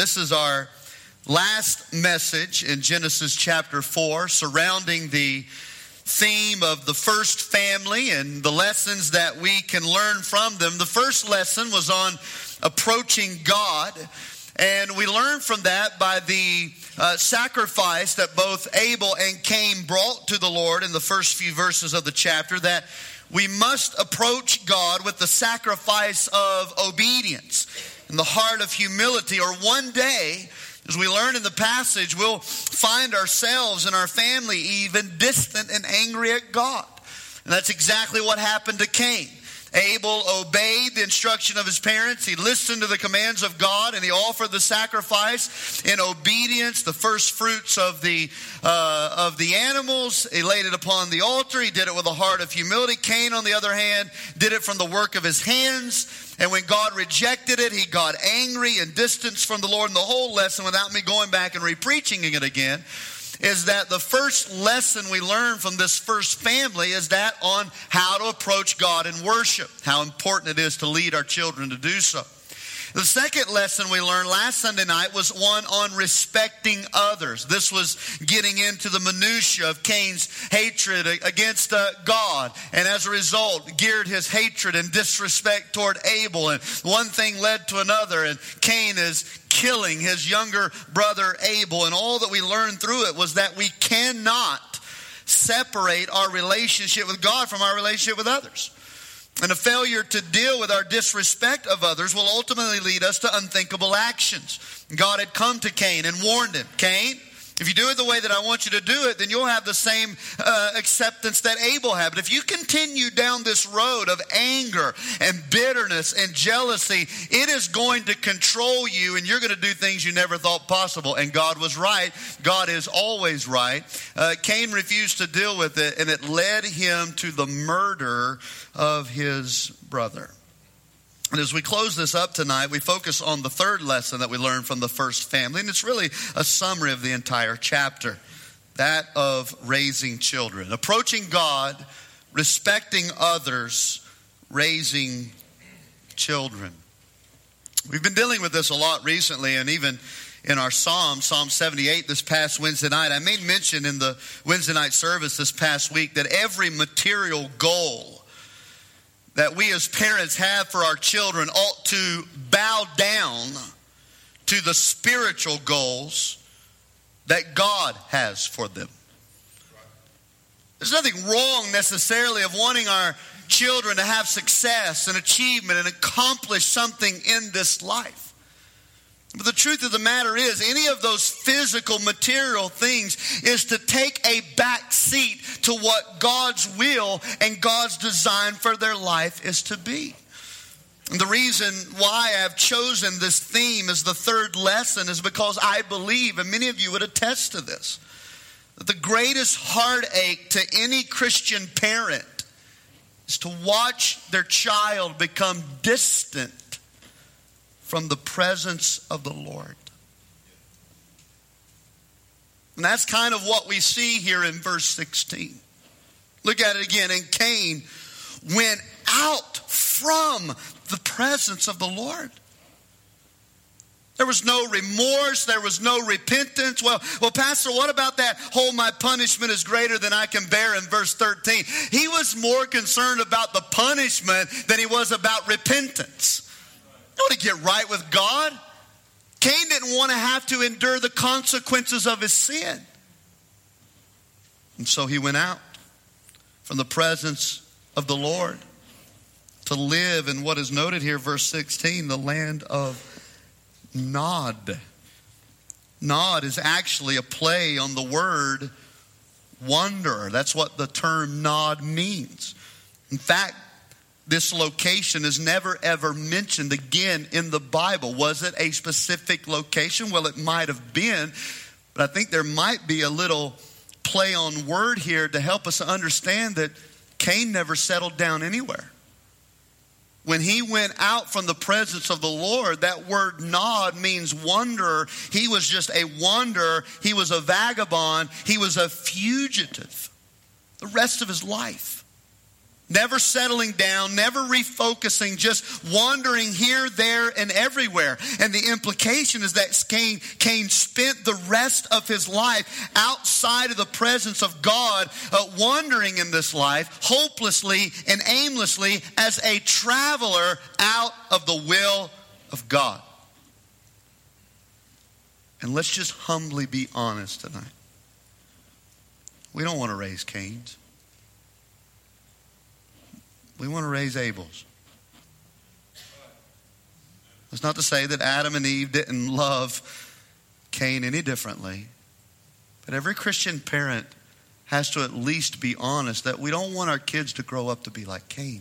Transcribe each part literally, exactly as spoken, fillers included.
This is our last message in Genesis chapter four, surrounding the theme of the first family and the lessons that we can learn from them. The first lesson was on approaching God, and we learned from that by the uh, sacrifice that both Abel and Cain brought to the Lord in the first few verses of the chapter, that we must approach God with the sacrifice of obedience and the heart of humility, or one day, as we learn in the passage, we'll find ourselves and our family even distant and angry at God. And that's exactly what happened to Cain. Abel obeyed the instruction of his parents. He listened to the commands of God, and he offered the sacrifice in obedience, the first fruits of the uh, of the animals. He laid it upon the altar. He did it with a heart of humility. Cain, on the other hand, did it from the work of his hands. And when God rejected it, he got angry and distanced from the Lord. And the whole lesson, without me going back and re-preaching it again, is that the first lesson we learn from this first family is that on how to approach God in worship, how important it is to lead our children to do so. The second lesson we learned last Sunday night was one on respecting others. This was getting into the minutia of Cain's hatred against uh, God, and as a result geared his hatred and disrespect toward Abel, and one thing led to another, and Cain is killing his younger brother Abel. And all that we learned through it was that we cannot separate our relationship with God from our relationship with others. And a failure to deal with our disrespect of others will ultimately lead us to unthinkable actions. God had come to Cain and warned him, Cain, if you do it the way that I want you to do it, then you'll have the same uh, acceptance that Abel had. But if you continue down this road of anger and bitterness and jealousy, it is going to control you, and you're going to do things you never thought possible. And God was right. God is always right. Uh, Cain refused to deal with it, and it led him to the murder of his brother. And as we close this up tonight, we focus on the third lesson that we learned from the first family. And it's really a summary of the entire chapter, that of raising children. Approaching God, respecting others, raising children. We've been dealing with this a lot recently, and even in our Psalm, Psalm seventy-eight this past Wednesday night. I made mention in the Wednesday night service this past week that every material goal that we as parents have for our children ought to bow down to the spiritual goals that God has for them. There's nothing wrong necessarily of wanting our children to have success and achievement and accomplish something in this life. But the truth of the matter is, any of those physical, material things is to take a back seat to what God's will and God's design for their life is to be. And the reason why I've chosen this theme as the third lesson is because I believe, and many of you would attest to this, that the greatest heartache to any Christian parent is to watch their child become distant from the presence of the Lord. And that's kind of what we see here in verse sixteen. Look at it again. And Cain went out from the presence of the Lord. There was no remorse. There was no repentance. Well, well, Pastor, what about that whole my punishment is greater than I can bear in verse thirteen? He was more concerned about the punishment than he was about repentance. You want to get right with God? Cain didn't want to have to endure the consequences of his sin. And so he went out from the presence of the Lord to live in what is noted here, verse sixteen, the land of Nod. Nod is actually a play on the word wanderer. That's what the term Nod means. In fact, this location is never ever mentioned again in the Bible. Was it a specific location? Well, it might have been, but I think there might be a little play on word here to help us understand that Cain never settled down anywhere. When he went out from the presence of the Lord, that word Nod means wanderer. He was just a wanderer. He was a vagabond. He was a fugitive the rest of his life. Never settling down, never refocusing, just wandering here, there, and everywhere. And the implication is that Cain, Cain spent the rest of his life outside of the presence of God, uh, wandering in this life, hopelessly and aimlessly as a traveler out of the will of God. And let's just humbly be honest tonight. We don't want to raise Cains. We want to raise Abels. That's not to say that Adam and Eve didn't love Cain any differently. But every Christian parent has to at least be honest that we don't want our kids to grow up to be like Cain.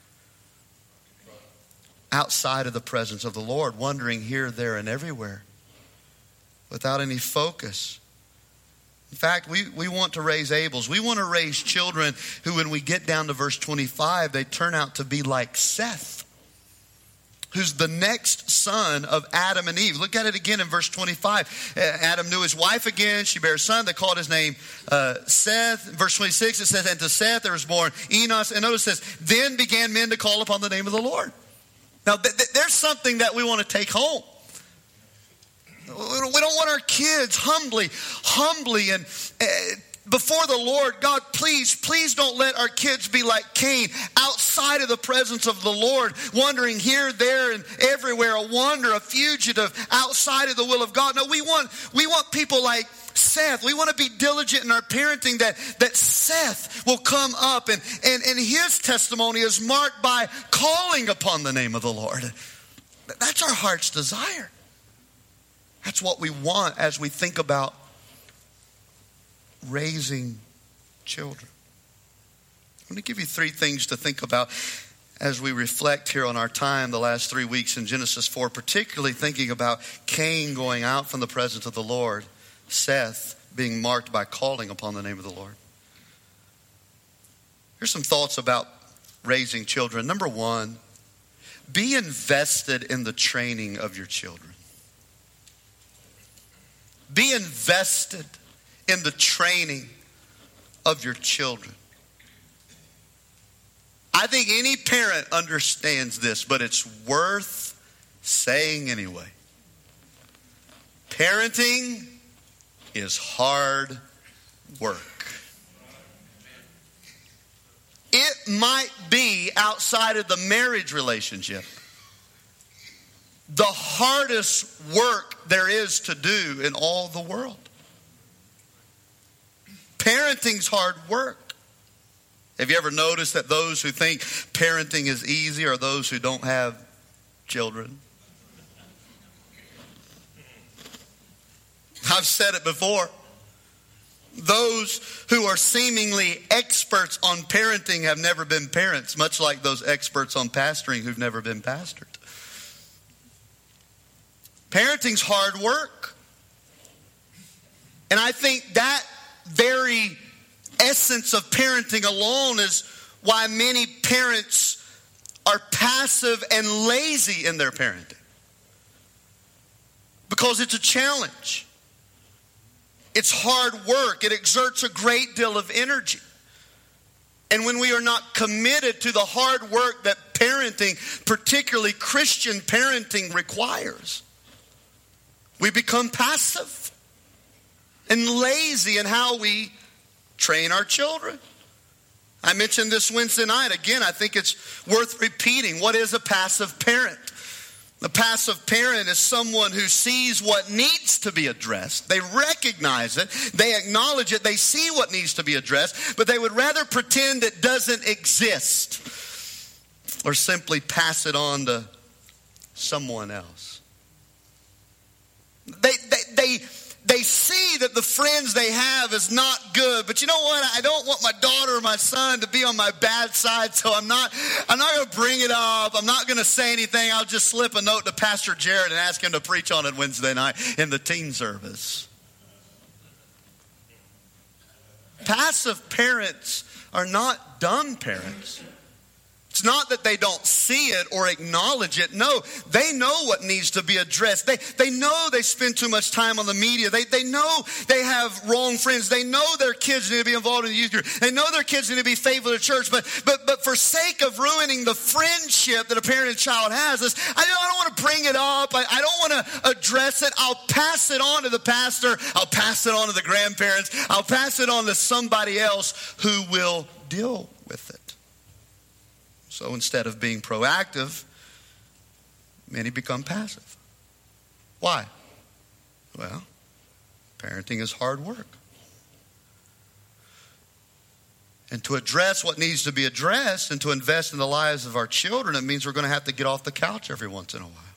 Outside of the presence of the Lord, wandering here, there, and everywhere. Without any focus. In fact, we, we want to raise Abels. We want to raise children who, when we get down to verse twenty-five, they turn out to be like Seth, who's the next son of Adam and Eve. Look at it again in verse twenty-five. Adam knew his wife again. She bare a son. They called his name uh, Seth. In verse twenty-six, it says, and to Seth there was born Enos. And notice this, then began men to call upon the name of the Lord. Now, th- th- there's something that we want to take home. We don't want our kids humbly, humbly and uh, before the Lord. God, please, please don't let our kids be like Cain, outside of the presence of the Lord, wandering here, there, and everywhere, a wanderer, a fugitive, outside of the will of God. No, we want, we want people like Seth. We want to be diligent in our parenting, that, that Seth will come up and, and, and his testimony is marked by calling upon the name of the Lord. That's our heart's desire. That's what we want as we think about raising children. I'm going to give you three things to think about as we reflect here on our time the last three weeks in Genesis four, particularly thinking about Cain going out from the presence of the Lord, Seth being marked by calling upon the name of the Lord. Here's some thoughts about raising children. Number one, be invested in the training of your children. Be invested in the training of your children. I think any parent understands this, but it's worth saying anyway. Parenting is hard work. It might be, outside of the marriage relationship, the hardest work there is to do in all the world. Parenting's hard work. Have you ever noticed that those who think parenting is easy are those who don't have children? I've said it before. Those who are seemingly experts on parenting have never been parents, much like those experts on pastoring who've never been pastored. Parenting's hard work. And I think that very essence of parenting alone is why many parents are passive and lazy in their parenting. Because it's a challenge. It's hard work. It exerts a great deal of energy. And when we are not committed to the hard work that parenting, particularly Christian parenting, requires, we become passive and lazy in how we train our children. I mentioned this Wednesday night. Again, I think it's worth repeating. What is a passive parent? A passive parent is someone who sees what needs to be addressed. They recognize it. They acknowledge it. They see what needs to be addressed. But they would rather pretend it doesn't exist or simply pass it on to someone else. They, they, they, they see that the friends they have is not good. But you know what? I don't want my daughter or my son to be on my bad side, so I'm not, I'm not going to bring it up. I'm not going to say anything. I'll just slip a note to Pastor Jared and ask him to preach on it Wednesday night in the teen service. Passive parents are not dumb parents. It's not that they don't see it or acknowledge it. No, they know what needs to be addressed. They they know they spend too much time on the media. They they know they have wrong friends. They know their kids need to be involved in the youth group. They know their kids need to be faithful to church. But but but for sake of ruining the friendship that a parent and child has, this, I don't, I don't want to bring it up. I, I don't want to address it. I'll pass it on to the pastor. I'll pass it on to the grandparents. I'll pass it on to somebody else who will deal with it. So instead of being proactive, many become passive. Why? Well, parenting is hard work. And to address what needs to be addressed and to invest in the lives of our children, it means we're going to have to get off the couch every once in a while.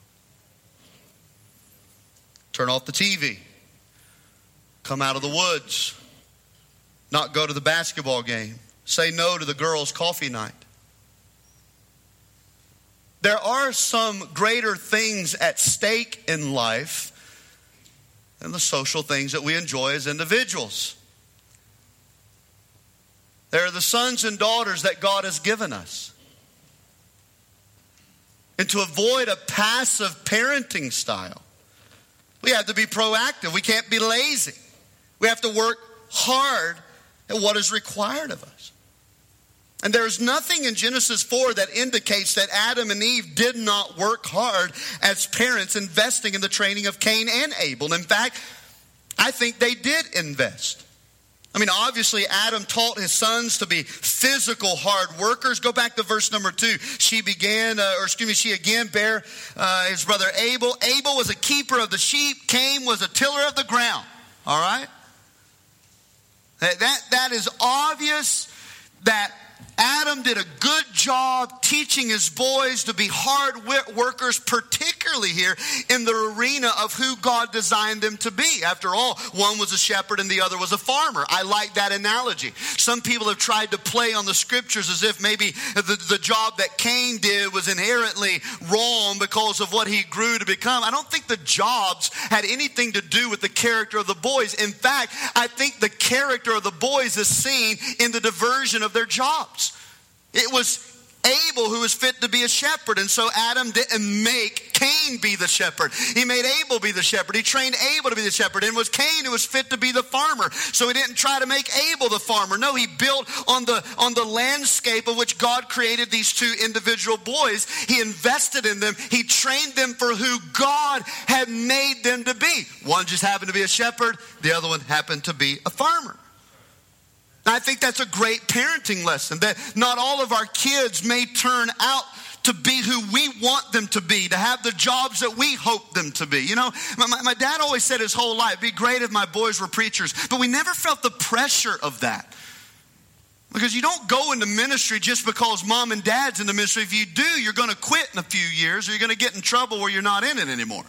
Turn off the T V. Come out of the woods. Not go to the basketball game. Say no to the girls' coffee night. There are some greater things at stake in life than the social things that we enjoy as individuals. There are the sons and daughters that God has given us. And to avoid a passive parenting style, we have to be proactive. We can't be lazy. We have to work hard at what is required of us. And there's nothing in Genesis four that indicates that Adam and Eve did not work hard as parents investing in the training of Cain and Abel. In fact, I think they did invest. I mean, obviously, Adam taught his sons to be physical hard workers. Go back to verse number two. She began, uh, or excuse me, she again bare uh, his brother Abel. Abel was a keeper of the sheep. Cain was a tiller of the ground. All right? That, that, that is obvious that Adam did a good job teaching his boys to be hard workers, particularly here in the arena of who God designed them to be. After all, one was a shepherd and the other was a farmer. I like that analogy. Some people have tried to play on the scriptures as if maybe the, the job that Cain did was inherently wrong because of what he grew to become. I don't think the jobs had anything to do with the character of the boys. In fact, I think the character of the boys is seen in the diversion of their jobs. It was Abel who was fit to be a shepherd, and so Adam didn't make Cain be the shepherd. He made Abel be the shepherd. He trained Abel to be the shepherd, and it was Cain who was fit to be the farmer. So he didn't try to make Abel the farmer. No, he built on the on the landscape of which God created these two individual boys. He invested in them. He trained them for who God had made them to be. One just happened to be a shepherd. The other one happened to be a farmer. I think that's a great parenting lesson, that not all of our kids may turn out to be who we want them to be, to have the jobs that we hope them to be. You know, my, my dad always said his whole life, it'd be great if my boys were preachers, but we never felt the pressure of that. Because you don't go into ministry just because mom and dad's in the ministry. If you do, you're going to quit in a few years, or you're going to get in trouble where you're not in it anymore.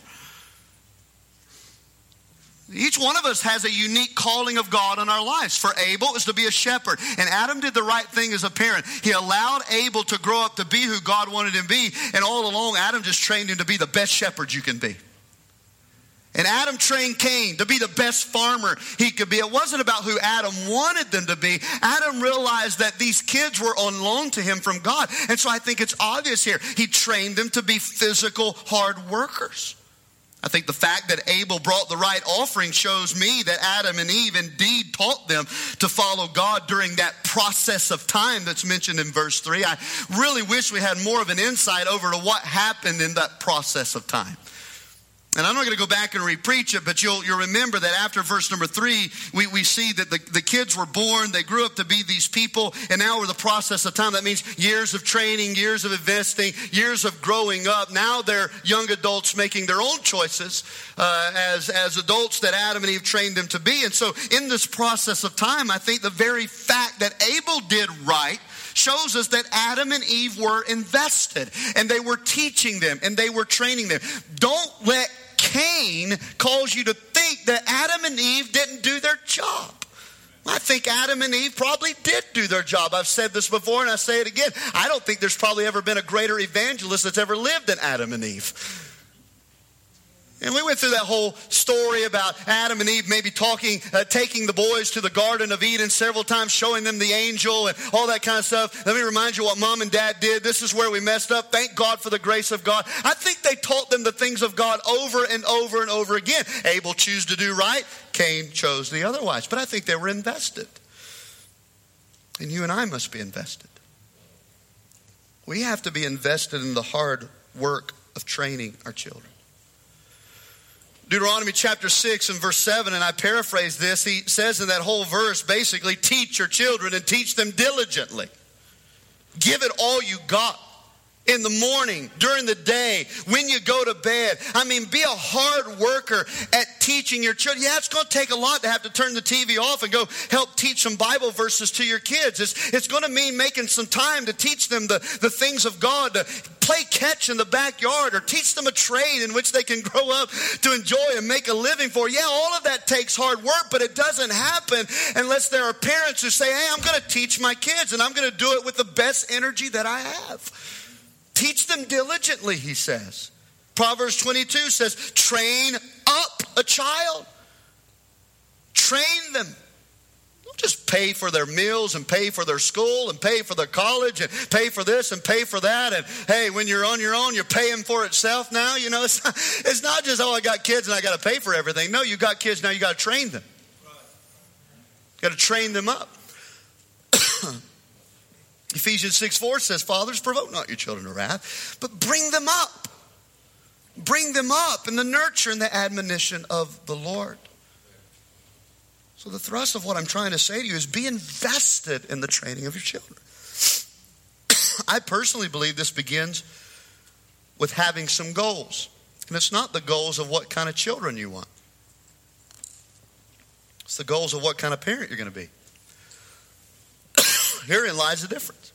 Each one of us has a unique calling of God in our lives. For Abel, it was to be a shepherd. And Adam did the right thing as a parent. He allowed Abel to grow up to be who God wanted him to be. And all along, Adam just trained him to be the best shepherd you can be. And Adam trained Cain to be the best farmer he could be. It wasn't about who Adam wanted them to be. Adam realized that these kids were on loan to him from God. And so I think it's obvious here. He trained them to be physical, hard workers. I think the fact that Abel brought the right offering shows me that Adam and Eve indeed taught them to follow God during that process of time that's mentioned in verse three. I really wish we had more of an insight over to what happened in that process of time. And I'm not going to go back and re-preach it, but you'll, you'll remember that after verse number three, we, we see that the, the kids were born, they grew up to be these people, and now we're the process of time. That means years of training, years of investing, years of growing up. Now they're young adults making their own choices uh, as, as adults that Adam and Eve trained them to be. And so in this process of time, I think the very fact that Abel did right shows us that Adam and Eve were invested, and they were teaching them, and they were training them. Don't let Cain cause you to think that Adam and Eve didn't do their job. I think Adam and Eve probably did do their job. I've said this before and I say it again. I don't think there's probably ever been a greater evangelist that's ever lived than Adam and Eve. And we went through that whole story about Adam and Eve maybe talking, uh, taking the boys to the Garden of Eden several times, showing them the angel and all that kind of stuff. Let me remind you what mom and dad did. This is where we messed up. Thank God for the grace of God. I think they taught them the things of God over and over and over again. Abel chose to do right. Cain chose the otherwise. But I think they were invested. And you and I must be invested. We have to be invested in the hard work of training our children. Deuteronomy chapter six and verse seven, and I paraphrase this, he says in that whole verse, basically, teach your children and teach them diligently. Give it all you got. In the morning, during the day, when you go to bed. I mean, be a hard worker at teaching your children. Yeah, it's going to take a lot to have to turn the T V off and go help teach some Bible verses to your kids. It's, it's going to mean making some time to teach them the, the things of God, to play catch in the backyard, or teach them a trade in which they can grow up to enjoy and make a living for. Yeah, all of that takes hard work, but it doesn't happen unless there are parents who say, hey, I'm going to teach my kids, and I'm going to do it with the best energy that I have. Teach them diligently, he says. Proverbs twenty-two says, train up a child. Train them. Don't just pay for their meals and pay for their school and pay for their college and pay for this and pay for that. And hey, when you're on your own, you're paying for itself now. You know, it's not, it's not just, oh, I got kids and I got to pay for everything. No, you got kids, now you got to train them. You got to train them up. Ephesians six four says, fathers, provoke not your children to wrath, but bring them up. Bring them up in the nurture and the admonition of the Lord. So the thrust of what I'm trying to say to you is be invested in the training of your children. I personally believe this begins with having some goals. And it's not the goals of what kind of children you want. It's the goals of what kind of parent you're going to be. Herein lies the difference.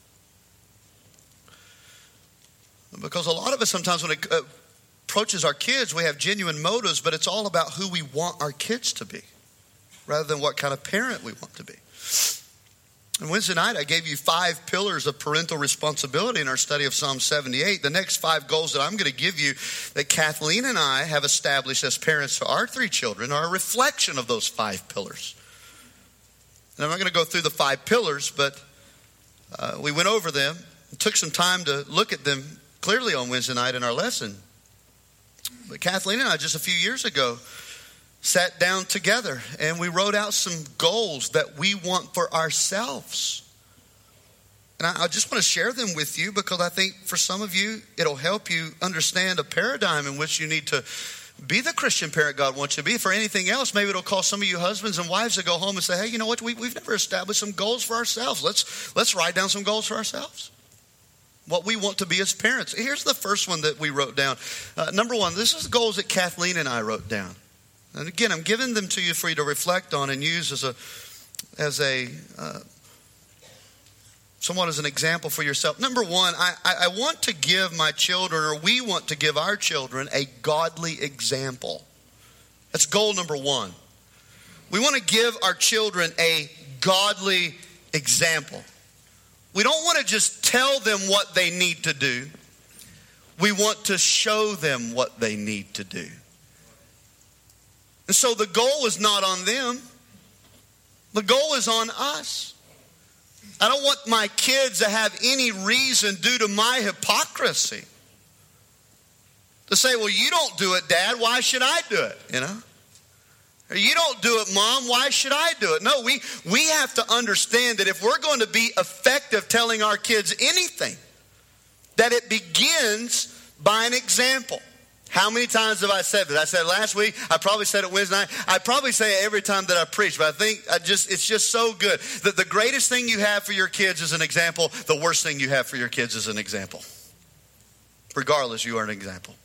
Because a lot of us sometimes when it approaches our kids, we have genuine motives, but it's all about who we want our kids to be rather than what kind of parent we want to be. And Wednesday night, I gave you five pillars of parental responsibility in our study of Psalm seventy-eight. The next five goals that I'm going to give you that Kathleen and I have established as parents to our three children are a reflection of those five pillars. And I'm not going to go through the five pillars, but Uh, we went over them and took some time to look at them clearly on Wednesday night in our lesson. But Kathleen and I just a few years ago sat down together and we wrote out some goals that we want for ourselves. And I, I just want to share them with you because I think for some of you it'll help you understand a paradigm in which you need to be the Christian parent God wants you to be. For anything else, maybe it'll cause some of you husbands and wives to go home and say, hey, you know what? We, we've never established some goals for ourselves. Let's, let's write down some goals for ourselves. What we want to be as parents. Here's the first one that we wrote down. Uh, number one, this is the goals that Kathleen and I wrote down. And again, I'm giving them to you for you to reflect on and use as a, as a, uh, somewhat as an example for yourself. Number one, I, I want to give my children, or we want to give our children, a godly example. That's goal number one. We want to give our children a godly example. We don't want to just tell them what they need to do. We want to show them what they need to do. And so the goal is not on them. The goal is on us. I don't want my kids to have any reason due to my hypocrisy to say, well, you don't do it, Dad. Why should I do it? You know? Or you don't do it, Mom. Why should I do it? No, we, we have to understand that if we're going to be effective telling our kids anything, that it begins by an example. How many times have I said that? I said it last week. I probably said it Wednesday night. I probably say it every time that I preach. But I think I just it's just so good that the greatest thing you have for your kids is an example. The worst thing you have for your kids is an example. Regardless, you are an example.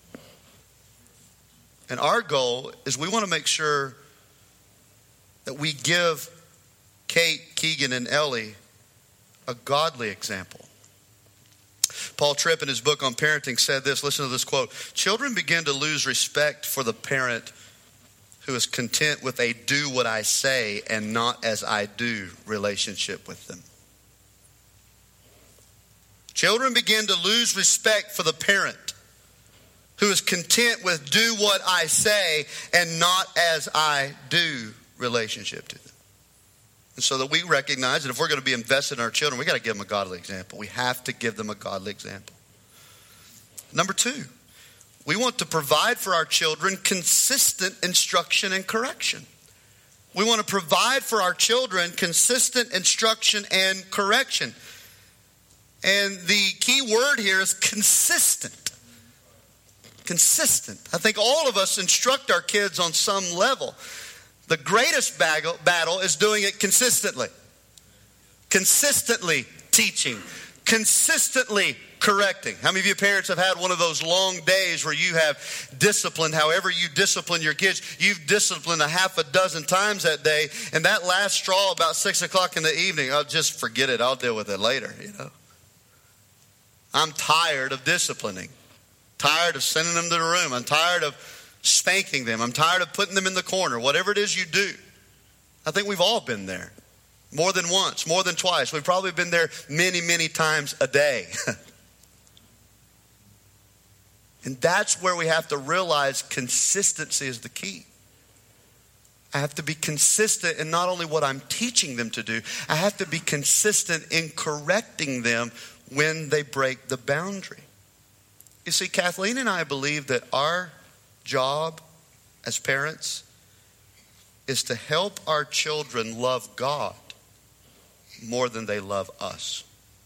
And our goal is we want to make sure that we give Kate, Keegan, and Ellie a godly example. Paul Tripp in his book on parenting said this, listen to this quote, children begin to lose respect for the parent who is content with a do what I say and not as I do relationship with them. Children begin to lose respect for the parent who is content with do what I say and not as I do relationship to them. And so that we recognize that if we're going to be invested in our children, we got to give them a godly example. We have to give them a godly example. Number two, we want to provide for our children consistent instruction and correction. We want to provide for our children consistent instruction and correction. And the key word here is consistent. Consistent. I think all of us instruct our kids on some level. The greatest battle is doing it consistently. Consistently teaching. Consistently correcting. How many of you parents have had one of those long days where you have disciplined, however you discipline your kids, you've disciplined a half a dozen times that day, and that last straw about six o'clock in the evening, I'll just forget it, I'll deal with it later, you know. I'm tired of disciplining. Tired of sending them to the room. I'm tired of spanking them. I'm tired of putting them in the corner. Whatever it is you do. I think we've all been there. More than once, more than twice. We've probably been there many, many times a day. And that's where we have to realize consistency is the key. I have to be consistent in not only what I'm teaching them to do, I have to be consistent in correcting them when they break the boundary. You see, Kathleen and I believe that our job as parents is to help our children love God more than they love us.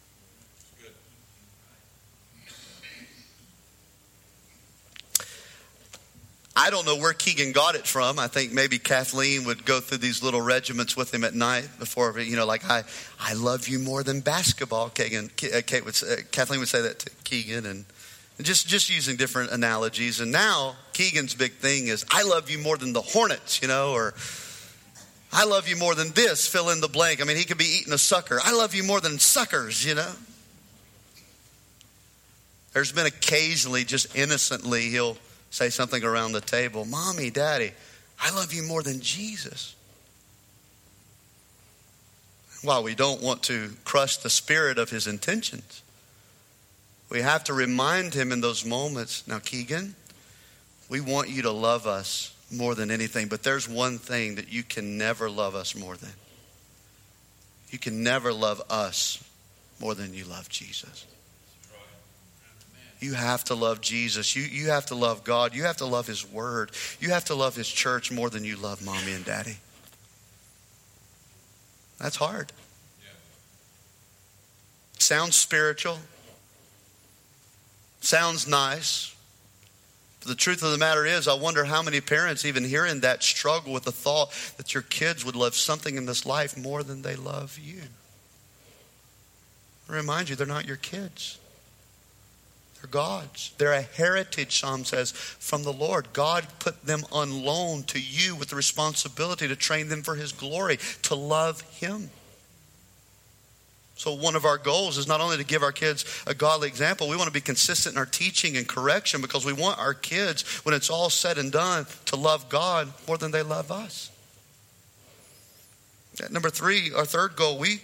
I don't know where Keegan got it from. I think maybe Kathleen would go through these little regiments with him at night before, you know, like, I, I love you more than basketball. Keegan, Kate would say, Kathleen would say that to Keegan, and just, just using different analogies. And now Keegan's big thing is, I love you more than the Hornets, you know, or I love you more than this, fill in the blank. I mean, he could be eating a sucker. I love you more than suckers, you know. There's been occasionally, just innocently, he'll say something around the table. Mommy, Daddy, I love you more than Jesus. While we don't want to crush the spirit of his intentions, we have to remind him in those moments, now Keegan, we want you to love us more than anything, but there's one thing that you can never love us more than. You can never love us more than you love Jesus. You have to love Jesus. You, you have to love God. You have to love his word. You have to love his church more than you love mommy and daddy. That's hard. Yeah. Sounds spiritual. Sounds nice. But the truth of the matter is, I wonder how many parents even hearing that struggle with the thought that your kids would love something in this life more than they love you. I remind you, they're not your kids. They're God's. They're a heritage, Psalm says, from the Lord. God put them on loan to you with the responsibility to train them for his glory, to love him. So one of our goals is not only to give our kids a godly example, we want to be consistent in our teaching and correction, because we want our kids, when it's all said and done, to love God more than they love us. Number three, our third goal, we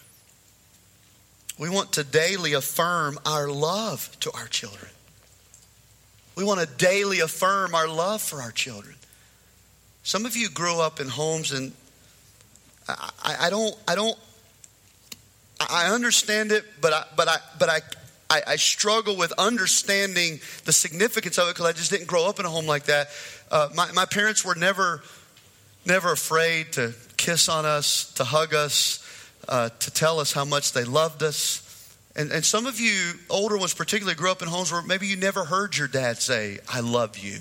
We want to daily affirm our love to our children. We want to daily affirm our love for our children. Some of you grew up in homes, and I, I, I don't, I don't, I understand it, but I, but I, but I, I, I struggle with understanding the significance of it because I just didn't grow up in a home like that. Uh, my, my parents were never, never afraid to kiss on us, to hug us. Uh, to tell us how much they loved us. And, and some of you, older ones particularly, grew up in homes where maybe you never heard your dad say, I love you.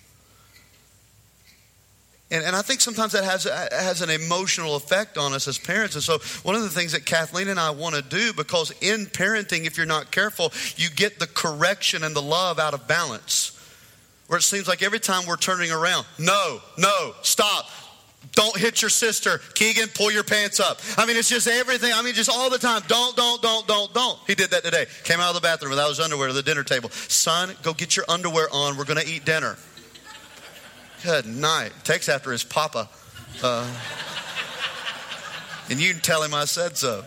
And, and I think sometimes that has, has an emotional effect on us as parents. And so one of the things that Kathleen and I want to do, because in parenting, if you're not careful, you get the correction and the love out of balance. Where it seems like every time we're turning around, no, no, stop. Don't hit your sister. Keegan, pull your pants up. I mean, it's just everything. I mean, just all the time. Don't, don't, don't, don't, don't. He did that today. Came out of the bathroom without his underwear to the dinner table. Son, go get your underwear on. We're going to eat dinner. Good night. Takes after his papa. Uh, and you can tell him I said so.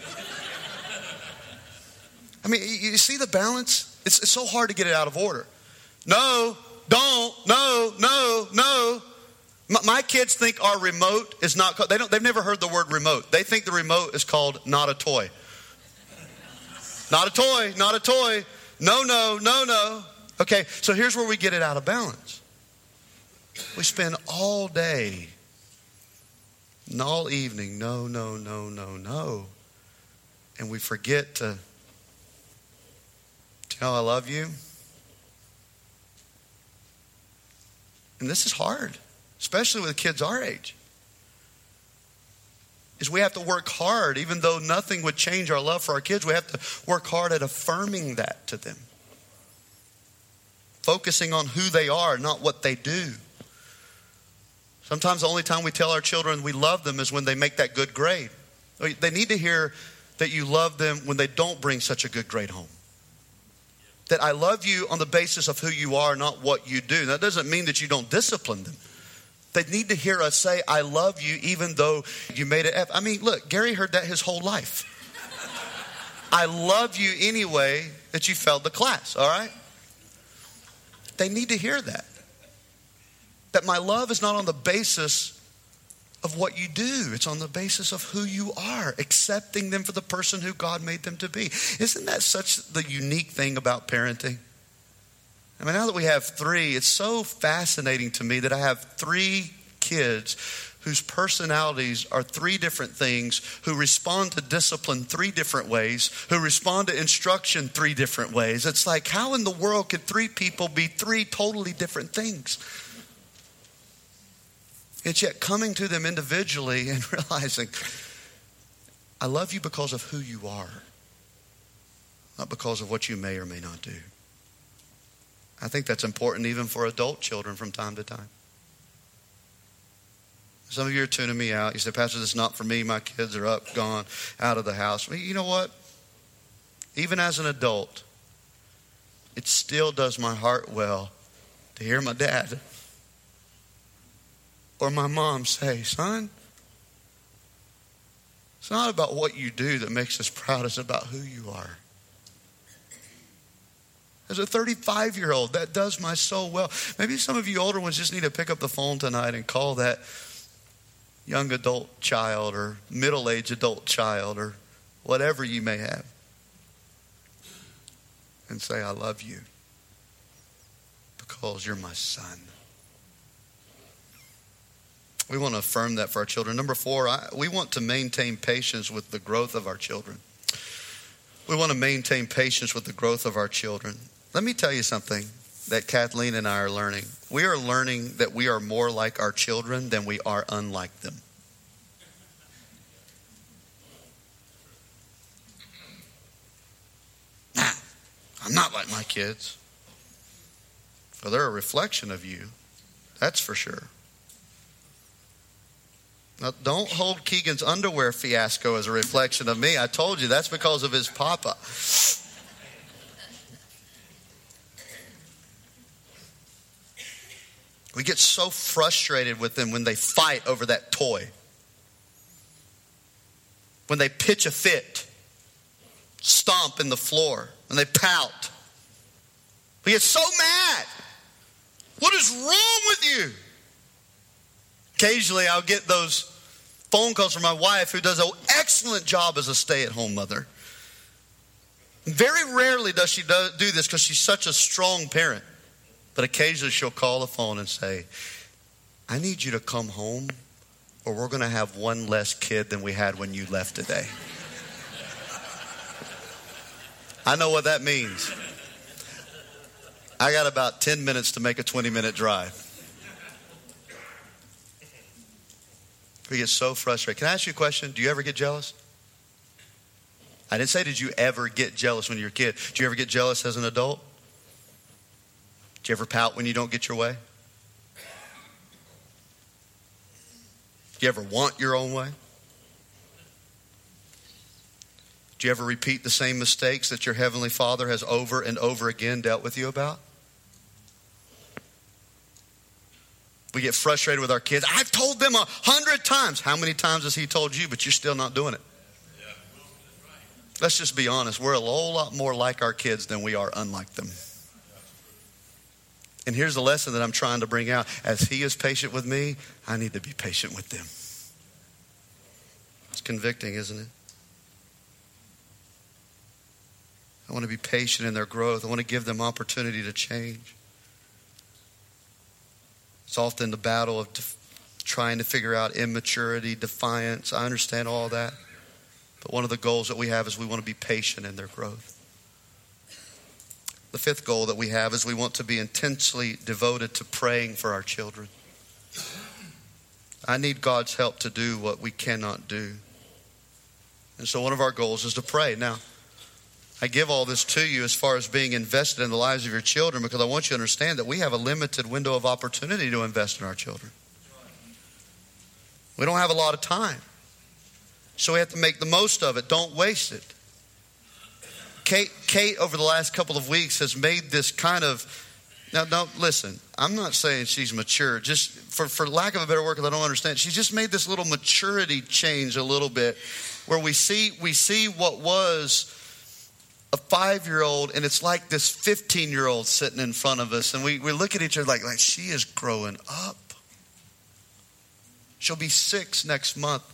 I mean, you see the balance? It's, it's so hard to get it out of order. No, don't, no, no, no. My, my kids think our remote is not called, they don't, they've never heard the word remote. They think the remote is called not a toy. Not a toy, not a toy. No, no, no, no. Okay, so here's where we get it out of balance. We spend all day and all evening, no, no, no, no, no. And we forget to tell I love you. And this is hard, especially with kids our age. Is we have to work hard, even though nothing would change our love for our kids. We have to work hard at affirming that to them. Focusing on who they are, not what they do. Sometimes the only time we tell our children we love them is when they make that good grade. They need to hear that you love them when they don't bring such a good grade home. That I love you on the basis of who you are, not what you do. That doesn't mean that you don't discipline them. They need to hear us say, I love you, even though you made it F. I mean, look, Gary heard that his whole life. I love you anyway that you failed the class, all right? They need to hear that. That my love is not on the basis of what you do. It's on the basis of who you are, accepting them for the person who God made them to be. Isn't that such the unique thing about parenting? I mean, now that we have three, it's so fascinating to me that I have three kids whose personalities are three different things, who respond to discipline three different ways, who respond to instruction three different ways. It's like, how in the world could three people be three totally different things? It's yet coming to them individually and realizing, I love you because of who you are, not because of what you may or may not do. I think that's important even for adult children from time to time. Some of you are tuning me out. You say, Pastor, this is not for me. My kids are up, gone, out of the house. Well, you know what? Even as an adult, it still does my heart well to hear my dad or my mom say, son, it's not about what you do that makes us proud. It's about who you are. As a thirty-five-year-old, that does my soul well. Maybe some of you older ones just need to pick up the phone tonight and call that young adult child or middle-aged adult child or whatever you may have and say, I love you because you're my son. We want to affirm that for our children. Number four, I, we want to maintain patience with the growth of our children. We want to maintain patience with the growth of our children. Let me tell you something that Kathleen and I are learning. We are learning that we are more like our children than we are unlike them. Nah, I'm not like my kids. Well, they're a reflection of you. That's for sure. Now, don't hold Keegan's underwear fiasco as a reflection of me. I told you that's because of his papa. We get so frustrated with them when they fight over that toy. When they pitch a fit, stomp in the floor, and they pout. We get so mad. What is wrong with you? Occasionally I'll get those phone calls from my wife, who does an excellent job as a stay-at-home mother. Very rarely does she do this because she's such a strong parent. But occasionally she'll call the phone and say, I need you to come home or we're going to have one less kid than we had when you left today. I know what that means. I got about ten minutes to make a twenty-minute drive. We get so frustrated. Can I ask you a question? Do you ever get jealous? I didn't say did you ever get jealous when you were a kid. Do you ever get jealous as an adult? Do you ever pout when you don't get your way? Do you ever want your own way? Do you ever repeat the same mistakes that your Heavenly Father has over and over again dealt with you about? We get frustrated with our kids. I've told them a hundred times. How many times has He told you, but you're still not doing it? Let's just be honest. We're a whole lot more like our kids than we are unlike them. And here's the lesson that I'm trying to bring out. As he is patient with me, I need to be patient with them. It's convicting, isn't it? I want to be patient in their growth. I want to give them opportunity to change. It's often the battle of def- trying to figure out immaturity, defiance. I understand all that. But one of the goals that we have is we want to be patient in their growth. The fifth goal that we have is we want to be intensely devoted to praying for our children. I need God's help to do what we cannot do. And so one of our goals is to pray. Now, I give all this to you as far as being invested in the lives of your children because I want you to understand that we have a limited window of opportunity to invest in our children. We don't have a lot of time. So we have to make the most of it. Don't waste it. Kate, Kate over the last couple of weeks has made this kind of, now don't listen, I'm not saying she's mature. Just for, for lack of a better word, because I don't understand, she's just made this little maturity change a little bit where we see we see what was a five-year-old and it's like this fifteen-year-old sitting in front of us. And we, we look at each other like, like she is growing up. She'll be six next month.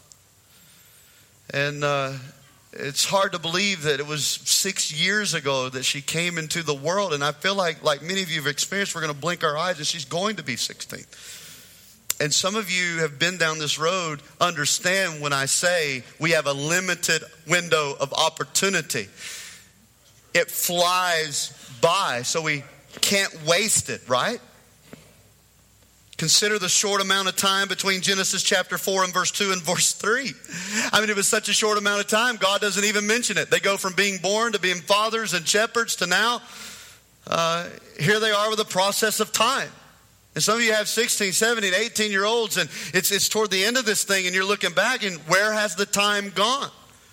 And uh, it's hard to believe that it was six years ago that she came into the world. And I feel like, like many of you have experienced, we're going to blink our eyes and she's going to be sixteen. And some of you have been down this road, understand when I say we have a limited window of opportunity. It flies by, so we can't waste it, right? Consider the short amount of time between Genesis chapter four and verse two and verse three. I mean, it was such a short amount of time, God doesn't even mention it. They go from being born to being fathers and shepherds to now, uh, here they are with a process of time. And some of you have sixteen, seventeen, eighteen year olds and it's, it's toward the end of this thing and you're looking back and where has the time gone?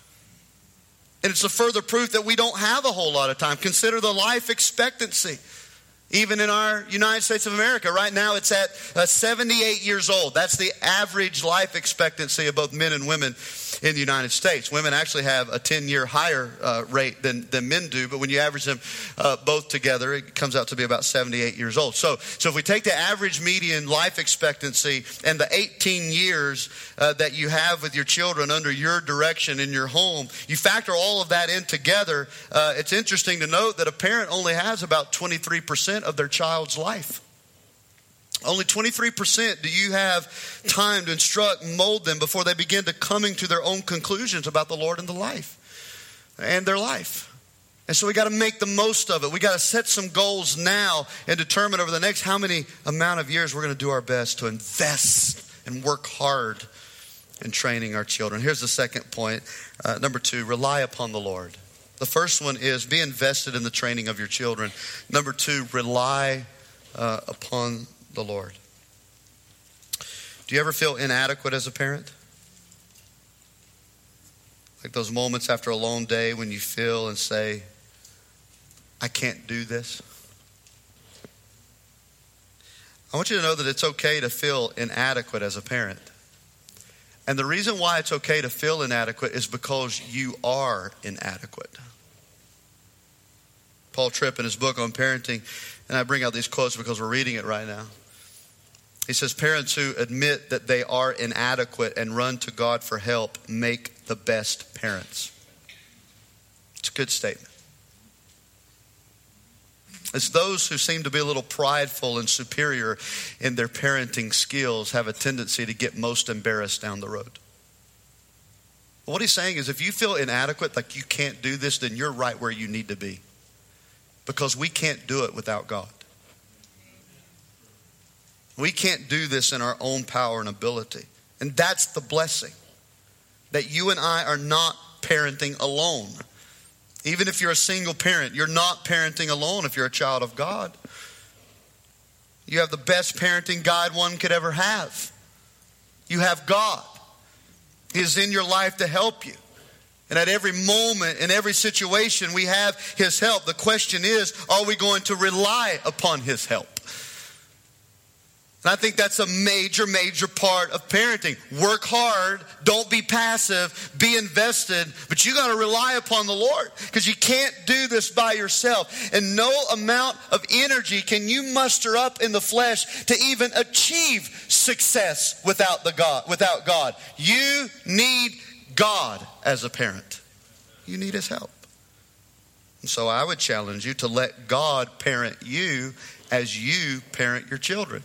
And it's a further proof that we don't have a whole lot of time. Consider the life expectancy. Even in our United States of America, right now it's at uh, seventy-eight years old. That's the average life expectancy of both men and women in the United States. Women actually have a ten-year higher uh, rate than, than men do, but when you average them uh, both together, it comes out to be about seventy-eight years old. So, so if we take the average median life expectancy and the eighteen years uh, that you have with your children under your direction in your home, you factor all of that in together, uh, it's interesting to note that a parent only has about twenty-three percent of their child's life. Only twenty-three percent do you have time to instruct and mold them before they begin to coming to their own conclusions about the Lord and the life and their life. And so we got to make the most of it. We got to set some goals now and determine over the next how many amount of years we're going to do our best to invest and work hard in training our children. Here's the second point. Uh, number two, rely upon the Lord. The first one is be invested in the training of your children. Number two, rely uh, upon the Lord. Do you ever feel inadequate as a parent? Like those moments after a long day when you feel and say, I can't do this. I want you to know that it's okay to feel inadequate as a parent. And the reason why it's okay to feel inadequate is because you are inadequate. Paul Tripp in his book on parenting, and I bring out these quotes because we're reading it right now. He says, parents who admit that they are inadequate and run to God for help make the best parents. It's a good statement. It's those who seem to be a little prideful and superior in their parenting skills have a tendency to get most embarrassed down the road. What he's saying is if you feel inadequate, like you can't do this, then you're right where you need to be. Because we can't do it without God. We can't do this in our own power and ability. And that's the blessing. That you and I are not parenting alone. Even if you're a single parent, you're not parenting alone if you're a child of God. You have the best parenting guide one could ever have. You have God. He is in your life to help you. And at every moment, in every situation, we have His help. The question is, are we going to rely upon His help? And I think that's a major, major part of parenting. Work hard. Don't be passive. Be invested. But you got to rely upon the Lord, because you can't do this by yourself. And no amount of energy can you muster up in the flesh to even achieve success without the God, without God. You need God as a parent. You need His help. And so I would challenge you to let God parent you as you parent your children.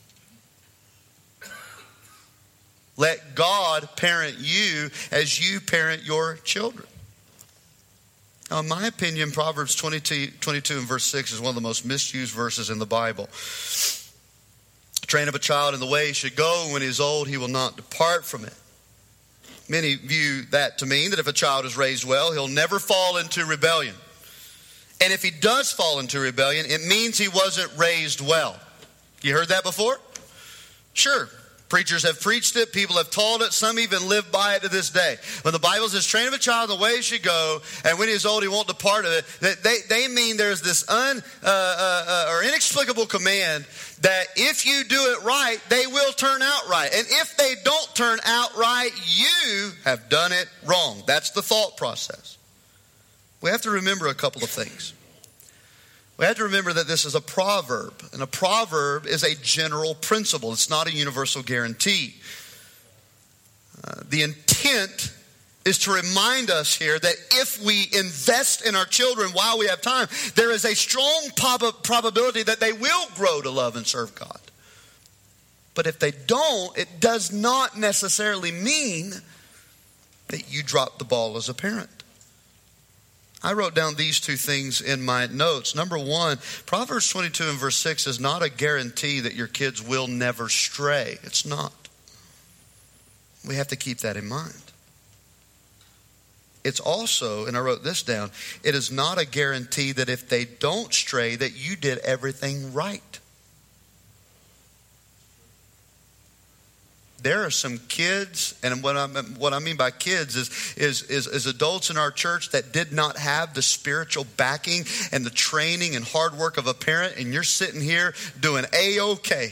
Let God parent you as you parent your children. Now, in my opinion, Proverbs twenty-two, twenty-two and verse six is one of the most misused verses in the Bible. Train up a child in the way he should go, and when he is old, he will not depart from it. Many view that to mean that if a child is raised well, he'll never fall into rebellion. And if he does fall into rebellion, it means he wasn't raised well. You heard that before? Sure. Preachers have preached it. People have taught it. Some even live by it to this day. When the Bible says, train up a child in the way he should go, and when he is old, he won't depart of it, they, they mean there's this un, uh, uh, uh, or inexplicable command that if you do it right, they will turn out right. And if they don't turn out right, you have done it wrong. That's the thought process. We have to remember a couple of things. We have to remember that this is a proverb, and a proverb is a general principle. It's not a universal guarantee. Uh, the intent is to remind us here that if we invest in our children while we have time, there is a strong prob- probability that they will grow to love and serve God. But if they don't, it does not necessarily mean that you drop the ball as a parent. I wrote down these two things in my notes. Number one, Proverbs twenty-two and verse six is not a guarantee that your kids will never stray. It's not. We have to keep that in mind. It's also, and I wrote this down, it is not a guarantee that if they don't stray, that you did everything right. There are some kids, and what I what I mean by kids is, is is is adults in our church that did not have the spiritual backing and the training and hard work of a parent, and you're sitting here doing A-okay.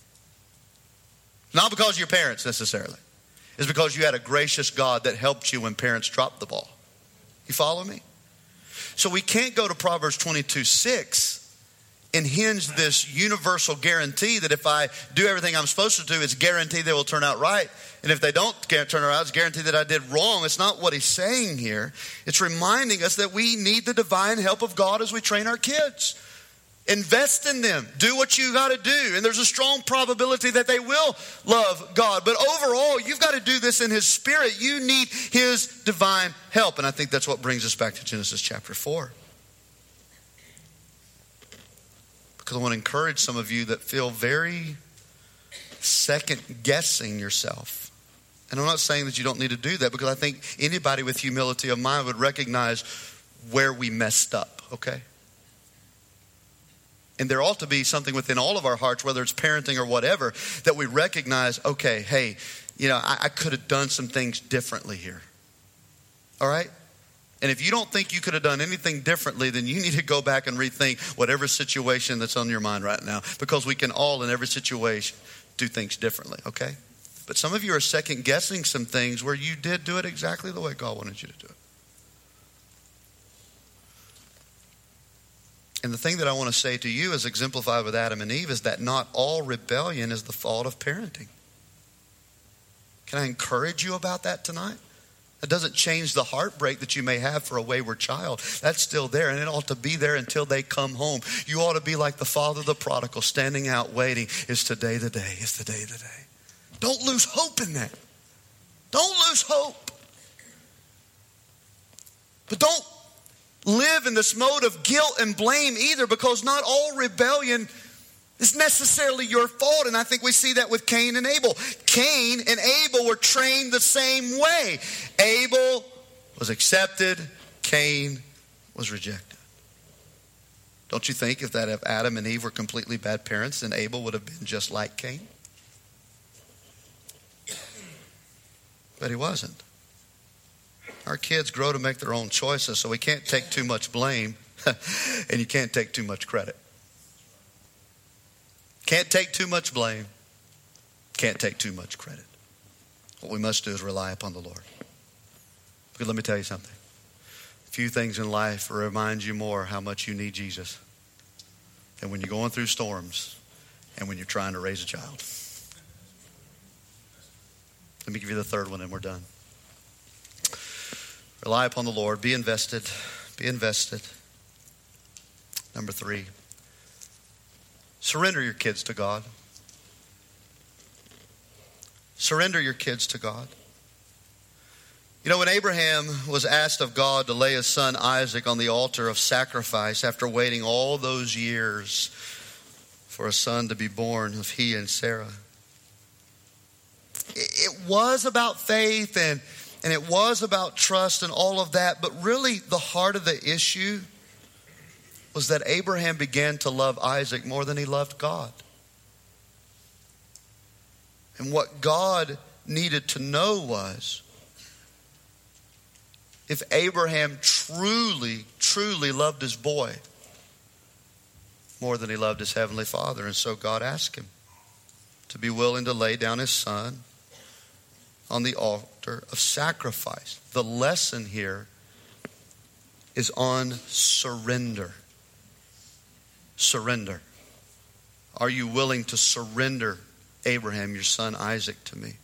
Not because of your parents necessarily. It's because you had a gracious God that helped you when parents dropped the ball. You follow me? So we can't go to Proverbs twenty-two six and hinge this universal guarantee that if I do everything I'm supposed to do, it's guaranteed they will turn out right. And if they don't turn out, it's guaranteed that I did wrong. It's not what he's saying here. It's reminding us that we need the divine help of God as we train our kids. Invest in them. Do what you got to do. And there's a strong probability that they will love God. But overall, you've got to do this in His Spirit. You need His divine help. And I think that's what brings us back to Genesis chapter four. Because I want to encourage some of you that feel very second guessing yourself. And I'm not saying that you don't need to do that, because I think anybody with humility of mind would recognize where we messed up, okay? And there ought to be something within all of our hearts, whether it's parenting or whatever, that we recognize, okay, hey, you know, I, I could have done some things differently here. All right? And if you don't think you could have done anything differently, then you need to go back and rethink whatever situation that's on your mind right now. Because we can all, in every situation, do things differently, okay? But some of you are second guessing some things where you did do it exactly the way God wanted you to do it. And the thing that I want to say to you, as exemplified with Adam and Eve, is that not all rebellion is the fault of parenting. Can I encourage you about that tonight? It doesn't change the heartbreak that you may have for a wayward child. That's still there, and it ought to be there until they come home. You ought to be like the father of the prodigal, standing out waiting. Is today the day? Is today the day? Don't lose hope in that. Don't lose hope. But don't live in this mode of guilt and blame either, because not all rebellion is necessarily your fault. And I think we see that with Cain and Abel. Cain and Abel were trained the same way. Abel was accepted. Cain was rejected. Don't you think if that if Adam and Eve were completely bad parents, then Abel would have been just like Cain? But he wasn't. Our kids grow to make their own choices, so we can't take too much blame and you can't take too much credit. Can't take too much blame can't take too much credit. What we must do is rely upon the Lord. But let me tell you something. Few things in life remind you more how much you need Jesus than when you're going through storms and when you're trying to raise a child. Let me give you the third one and we're done. Rely upon the Lord. Be invested. Be invested. Number three, surrender your kids to God. Surrender your kids to God. You know, when Abraham was asked of God to lay his son Isaac on the altar of sacrifice after waiting all those years for a son to be born of he and Sarah, it was about faith and, and it was about trust and all of that, but really the heart of the issue was that Abraham began to love Isaac more than he loved God. And what God needed to know was, if Abraham truly, truly loved his boy more than he loved his heavenly Father. And so God asked him to be willing to lay down his son on the altar of sacrifice. The lesson here is on surrender. Surrender. Are you willing to surrender Abraham, your son Isaac, to me?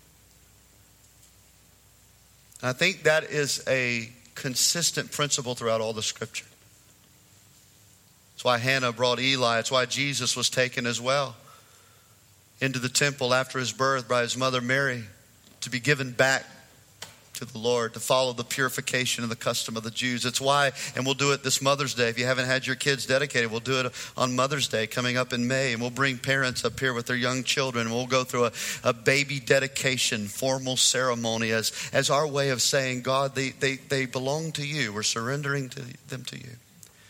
And I think that is a consistent principle throughout all the Scripture. That's why Hannah brought Eli. That's why Jesus was taken as well into the temple after his birth by his mother Mary to be given back to the Lord, to follow the purification and the custom of the Jews. It's why, and we'll do it this Mother's Day. If you haven't had your kids dedicated, we'll do it on Mother's Day coming up in May. And we'll bring parents up here with their young children. And we'll go through a, a baby dedication, formal ceremony as, as our way of saying, God, they, they, they belong to you. We're surrendering to them to you.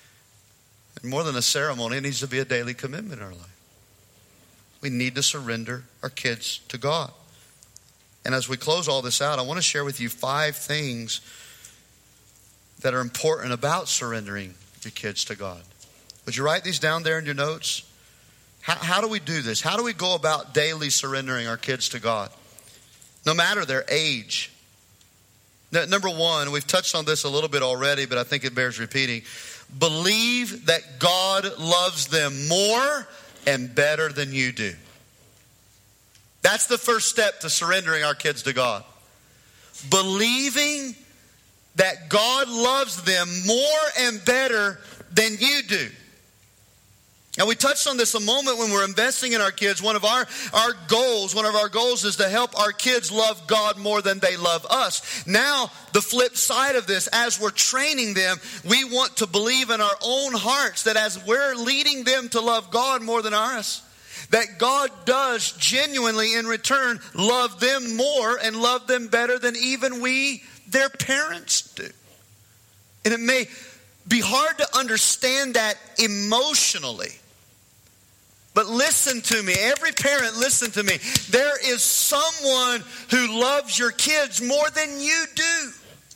And more than a ceremony, it needs to be a daily commitment in our life. We need to surrender our kids to God. And as we close all this out, I want to share with you five things that are important about surrendering your kids to God. Would you write these down there in your notes? How, how do we do this? How do we go about daily surrendering our kids to God? No matter their age. Number one, we've touched on this a little bit already, but I think it bears repeating. Believe that God loves them more and better than you do. That's the first step to surrendering our kids to God. Believing that God loves them more and better than you do. Now, we touched on this a moment when we're investing in our kids. One of our, our goals, one of our goals is to help our kids love God more than they love us. Now, the flip side of this, as we're training them, we want to believe in our own hearts that as we're leading them to love God more than us, that God does genuinely in return love them more and love them better than even we, their parents, do. And it may be hard to understand that emotionally. But listen to me. Every parent, listen to me. There is someone who loves your kids more than you do.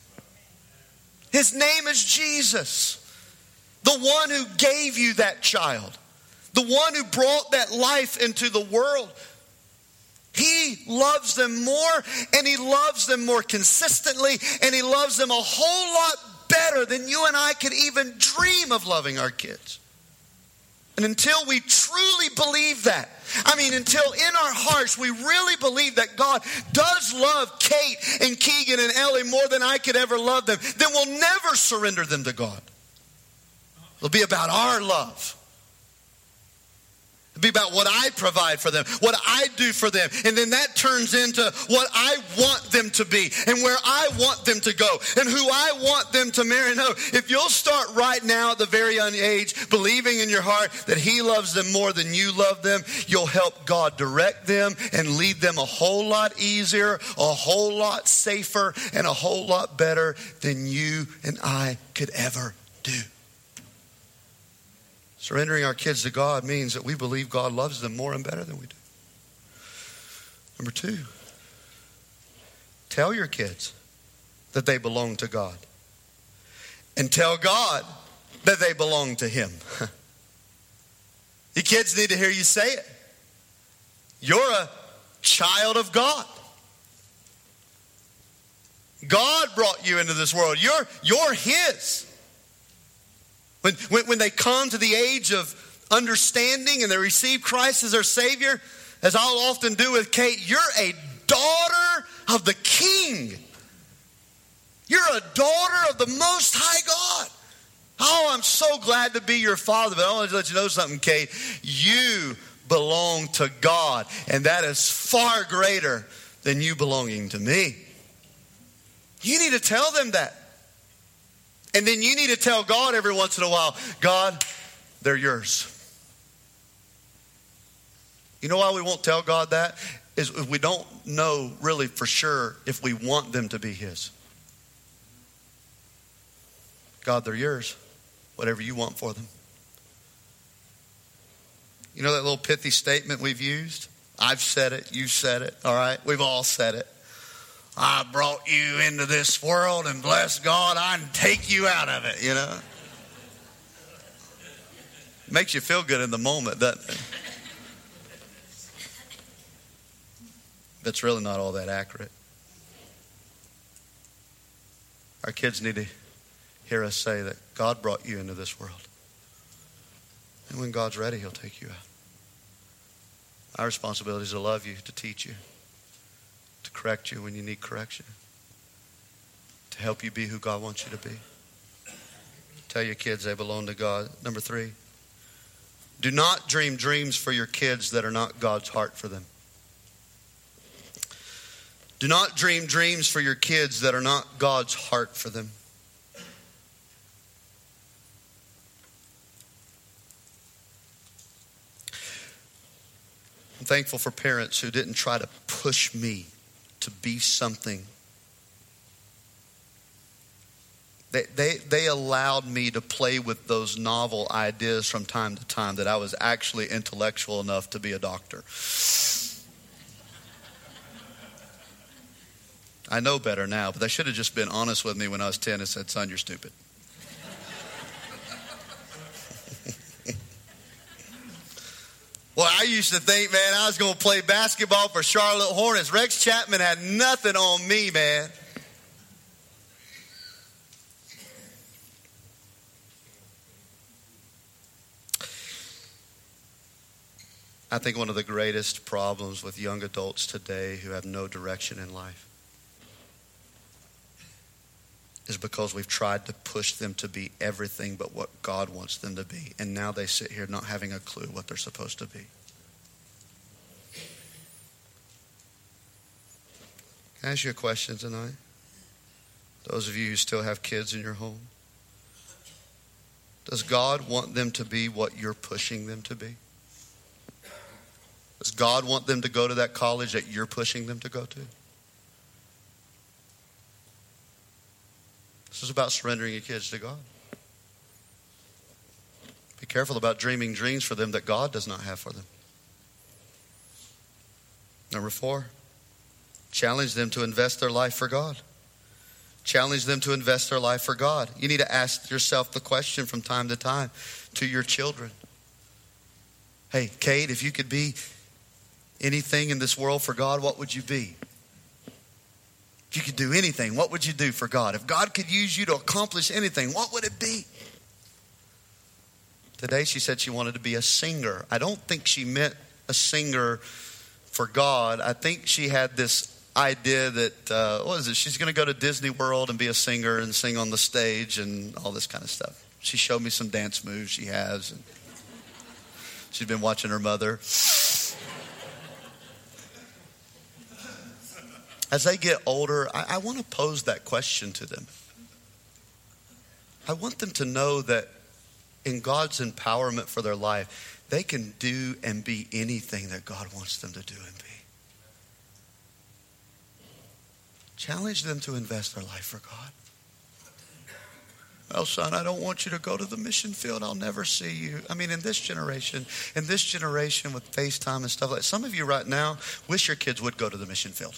His name is Jesus. The one who gave you that child. The one who brought that life into the world. He loves them more, and he loves them more consistently, and he loves them a whole lot better than you and I could even dream of loving our kids. And until we truly believe that, I mean, until in our hearts we really believe that God does love Kate and Keegan and Ellie more than I could ever love them, then we'll never surrender them to God. It'll be about our love. It'll be about what I provide for them, what I do for them. And then that turns into what I want them to be and where I want them to go and who I want them to marry. No, if you'll start right now at the very young age, believing in your heart that he loves them more than you love them, you'll help God direct them and lead them a whole lot easier, a whole lot safer, and a whole lot better than you and I could ever do. Surrendering our kids to God means that we believe God loves them more and better than we do. Number two, tell your kids that they belong to God. And tell God that they belong to him. Your kids need to hear you say it. You're a child of God. God brought you into this world. You're, you're His. When, when, when they come to the age of understanding and they receive Christ as their Savior, as I'll often do with Kate, you're a daughter of the King. You're a daughter of the Most High God. Oh, I'm so glad to be your father. But I want to let you know something, Kate. You belong to God. And that is far greater than you belonging to me. You need to tell them that. And then you need to tell God every once in a while, God, they're yours. You know why we won't tell God that? Is if we don't know really for sure if we want them to be His. God, they're yours. Whatever you want for them. You know that little pithy statement we've used? I've said it. You said it. All right? We've all said it. I brought you into this world, and bless God, I can take you out of it, you know? Makes you feel good in the moment, doesn't it? That's really not all that accurate. Our kids need to hear us say that God brought you into this world. And when God's ready, He'll take you out. Our responsibility is to love you, to teach you, to correct you when you need correction, to help you be who God wants you to be. Tell your kids they belong to God. Number three, do not dream dreams for your kids that are not God's heart for them. Do not dream dreams for your kids that are not God's heart for them. I'm thankful for parents who didn't try to push me to be something. They, they, they allowed me to play with those novel ideas from time to time that I was actually intellectual enough to be a doctor. I know better now, but they should have just been honest with me when I was ten and said, son, you're stupid. Well, I used to think, man, I was going to play basketball for Charlotte Hornets. Rex Chapman had nothing on me, man. I think one of the greatest problems with young adults today who have no direction in life is because we've tried to push them to be everything but what God wants them to be. And now they sit here not having a clue what they're supposed to be. Can I ask you a question tonight? Those of you who still have kids in your home. Does God want them to be what you're pushing them to be? Does God want them to go to that college that you're pushing them to go to? This is about surrendering your kids to God. Be careful about dreaming dreams for them that God does not have for them. Number four, challenge them to invest their life for God. Challenge them to invest their life for God. You need to ask yourself the question from time to time to your children. Hey, Kate, if you could be anything in this world for God, what would you be? If you could do anything, what would you do for God? If God could use you to accomplish anything, what would it be? Today she said she wanted to be a singer. I don't think she meant a singer for God. I think she had this idea that, uh, what is it? She's going to go to Disney World and be a singer and sing on the stage and all this kind of stuff. She showed me some dance moves she has. And she's been watching her mother. As they get older, I, I want to pose that question to them. I want them to know that in God's empowerment for their life, they can do and be anything that God wants them to do and be. Challenge them to invest their life for God. Oh, son, I don't want you to go to the mission field. I'll never see you. I mean, in this generation, in this generation with FaceTime and stuff like that, some of you right now wish your kids would go to the mission field.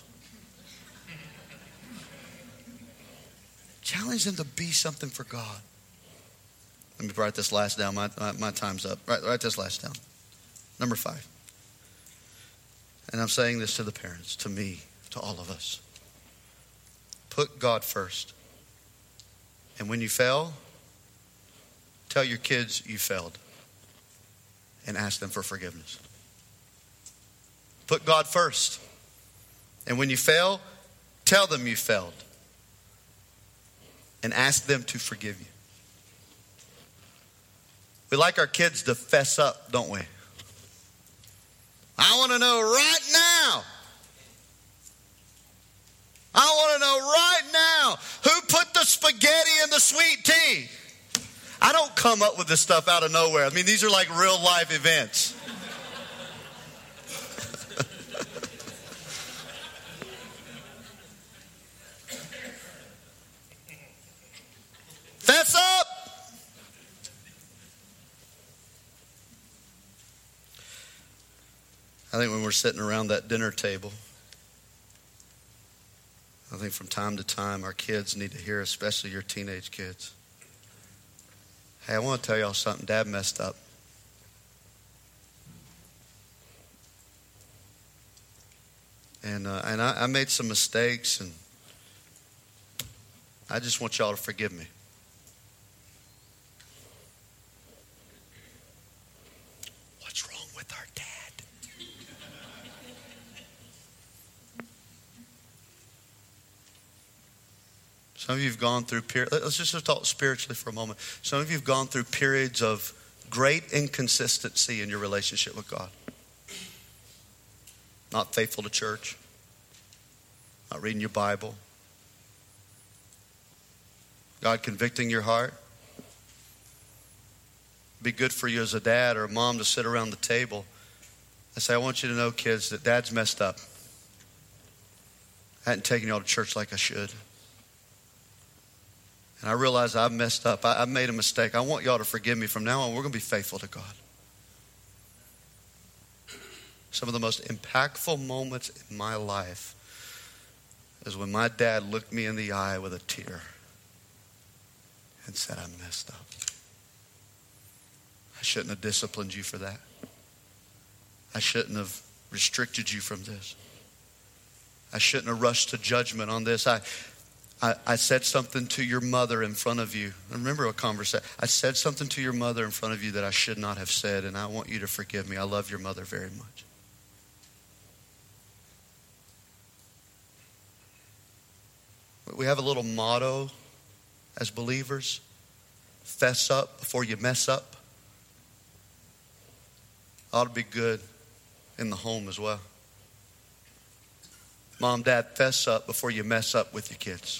Challenge them to be something for God. Let me write this last down. My, my, my time's up. Write, write this last down. Number five. And I'm saying this to the parents, to me, to all of us. Put God first. And when you fail, tell your kids you failed and ask them for forgiveness. Put God first. And when you fail, tell them you failed and ask them to forgive you. We like our kids to fess up, don't we? I want to know right now. I want to know right now who put the spaghetti in the sweet tea. I don't come up with this stuff out of nowhere. I mean, these are like real life events. Fess up. I think when we're sitting around that dinner table, I think from time to time our kids need to hear, especially your teenage kids, hey, I want to tell y'all something. Dad messed up. And uh, and I, I made some mistakes, and I just want y'all to forgive me. What's wrong with our dad? Some of you have gone through periods, let's just talk spiritually for a moment. Some of you have gone through periods of great inconsistency in your relationship with God. Not faithful to church. Not reading your Bible. God convicting your heart. Be good for you as a dad or a mom to sit around the table and say, I want you to know, kids, that Dad's messed up. I hadn't taken y'all to church like I should. And I realize I've messed up. I, I've made a mistake. I want y'all to forgive me. From now on, we're going to be faithful to God. Some of the most impactful moments in my life is when my dad looked me in the eye with a tear and said, I messed up. I shouldn't have disciplined you for that. I shouldn't have restricted you from this. I shouldn't have rushed to judgment on this. I I, I said something to your mother in front of you. I remember a conversation. I said something to your mother in front of you that I should not have said, and I want you to forgive me. I love your mother very much. We have a little motto as believers. Fess up before you mess up. Ought to be good in the home as well. Mom, Dad, fess up before you mess up with your kids.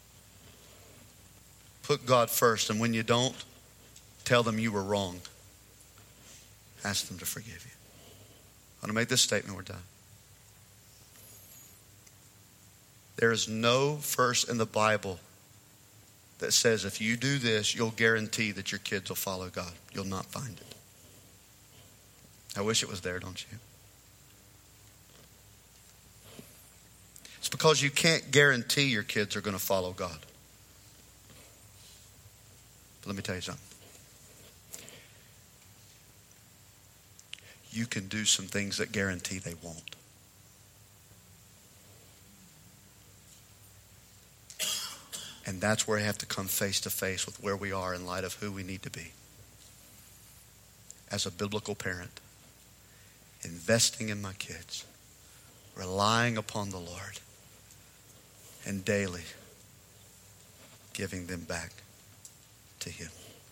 Put God first, and when you don't, tell them you were wrong. Ask them to forgive you. I'm going to make this statement, we're done. There is no verse in the Bible that says if you do this, you'll guarantee that your kids will follow God. You'll not find it. I wish it was there, don't you? It's because you can't guarantee your kids are going to follow God. But let me tell you something. You can do some things that guarantee they won't. And that's where I have to come face to face with where we are in light of who we need to be. As a biblical parent, investing in my kids, relying upon the Lord, and daily giving them back to Him.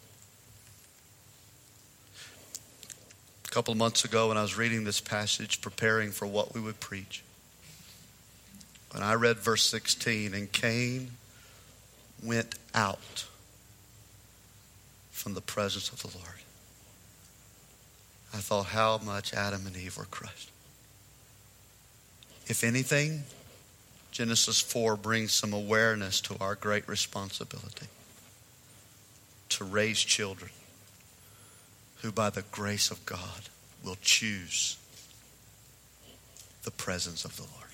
A couple of months ago when I was reading this passage, preparing for what we would preach, when I read verse sixteen, and Cain went out from the presence of the Lord, I thought how much Adam and Eve were crushed. If anything, Genesis four brings some awareness to our great responsibility to raise children who by the grace of God will choose the presence of the Lord.